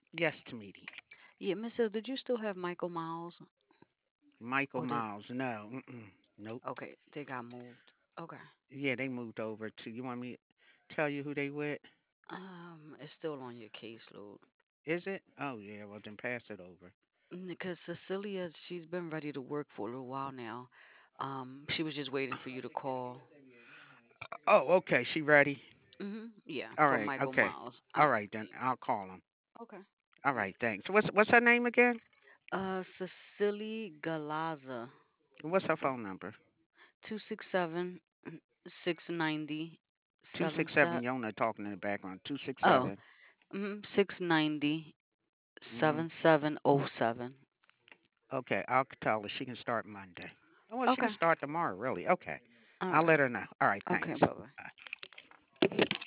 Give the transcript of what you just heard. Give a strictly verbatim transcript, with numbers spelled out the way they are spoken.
Yes, Tamiti. Yeah, Miss Hill, did you still have Michael Miles? Michael Or did Miles. No. Mm-mm. Nope. okay, they got moved. Okay. Yeah, they moved over to. You want me to tell you who they with? Um, it's still on your caseload. Is it? Oh yeah. Well, then pass it over. Because Cecilia, she's been ready to work for a little while now. Um, she was just waiting for you to call. Oh, okay. She ready? Hmm. Yeah, All for right. Michael Okay. Miles. All All right. right then. I'll call him. Okay. All right. Thanks. What's what's her name again? Uh, Cecily Galaza, What's her phone number? two six seven six ninety Two seven six seven. set. Yona talking in the background. Two six Oh, seven. mm, six ninety Mm-hmm. seven seven oh seven. Okay. I'll tell her she can start Monday. Oh, well, she can Okay. start tomorrow. Really? Okay. All I'll let right. her know. All right. Okay. Thanks. Bye bye.